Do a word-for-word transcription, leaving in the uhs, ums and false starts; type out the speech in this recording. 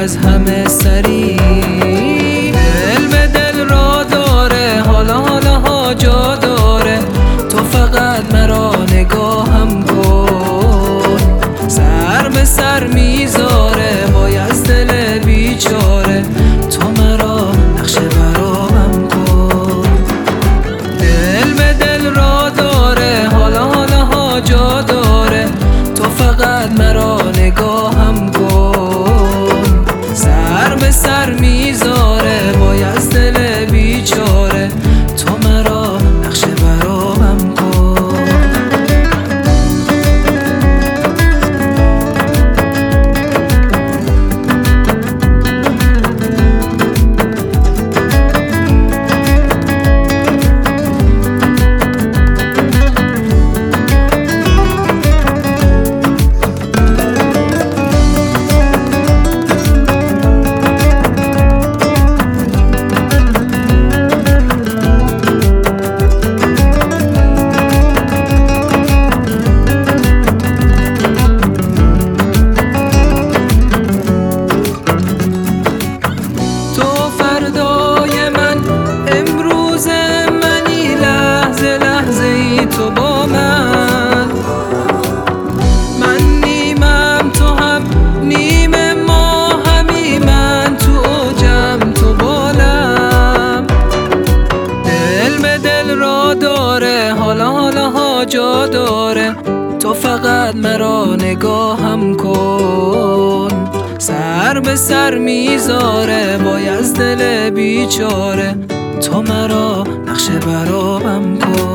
از همه سری. دل به دل را داره، حالا حالا ها جا داره، تو فقط مرا نگاهم کن. سر به سر میذاره وای از دل بیچاره، تو مرا نقش برابم کن. دل به دل را داره، حالا حالا ها جا داره، تو فقط مرا نگاهم کن. سر به سر میذاره وای از دل بیچاره، تو مرا نقش برابم کن. تو با من، من نیمم تو هم نیم، ما همی من تو اوجم تو بالم. دل به دل را داره، حالا حالا ها جا داره، تو فقط مرا نگاهم کن. سر به سر میذاره وای از دل بیچاره، تو مرا نقش برابم کن.